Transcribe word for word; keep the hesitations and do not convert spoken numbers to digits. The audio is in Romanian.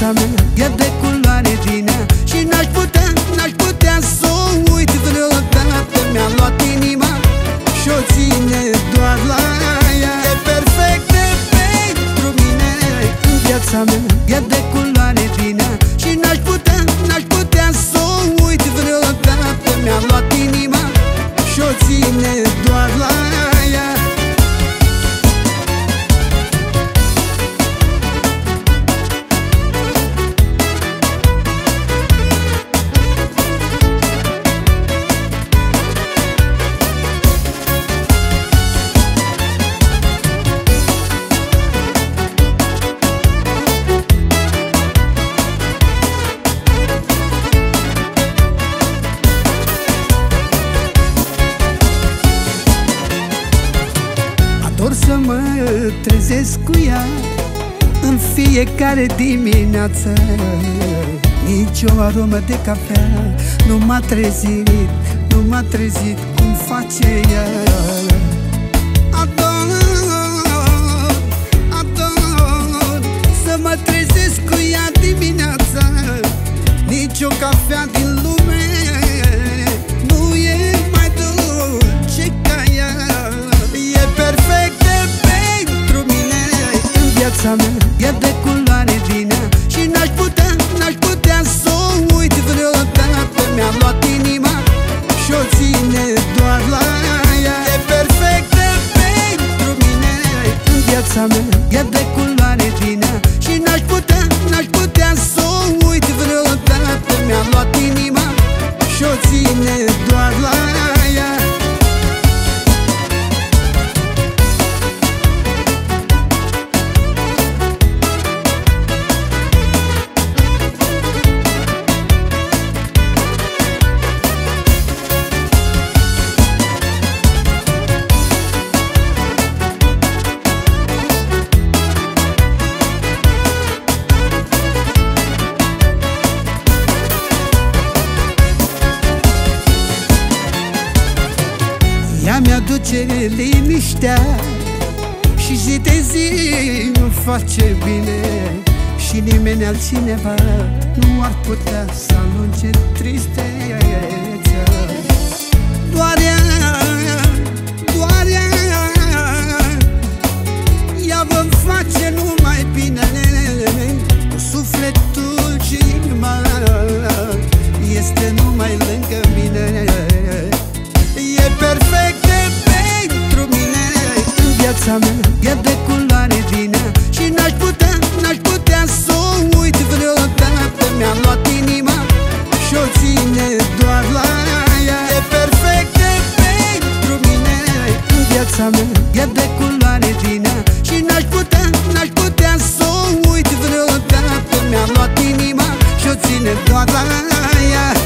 viața mea e de culoare din ea și n-aș putea, n-aș putea să o uit vreodată. Mi-a luat inima și-o ține doar la ea. E perfectă pentru mine. În viața mea e de culoare din ea și n-aș putea, n-aș putea să o uit vreodată. Mi-a luat inima și-o ține doar la ea. Ador să mă trezesc cu ea în fiecare dimineață. Nici o aromă de cafea nu m-a trezit, nu m-a trezit cum face ea. Ador, ador să mă trezesc cu ea dimineața. Nici o cafea din lume nu e mai dulce ca ea. E perfectă pentru mine. În viața mea e de culoare din ea și n-aș putea, n-aș putea să o uit vreodată. Mi-a luat inima și-o ține doar la ea. E perfectă pentru mine. În viața mea e de culoare din ea și n-aș putea, n-aș putea să o uit vreodată. Mi-a luat inima și-o ține doar la ea. Ea mi-aduce liniștea și zi de zi nu face bine. Și nimeni altcineva nu ar putea să alunge tristețea. Doar ea, doar ea, ea vă face numai bine. Cu sufletul și inima este numai lângă mine. E perfectă pentru mine. În viața mea e de culoare din ea și n-aș putea, n-aș putea să o uit vreodată. Mi-a luat inima și-o ține doar la ea. E perfectă pentru mine. În viața mea e de culoare din ea și n-aș putea, n-aș putea să o uit vreodată. Mi-a luat inima și-o ține doar la ea.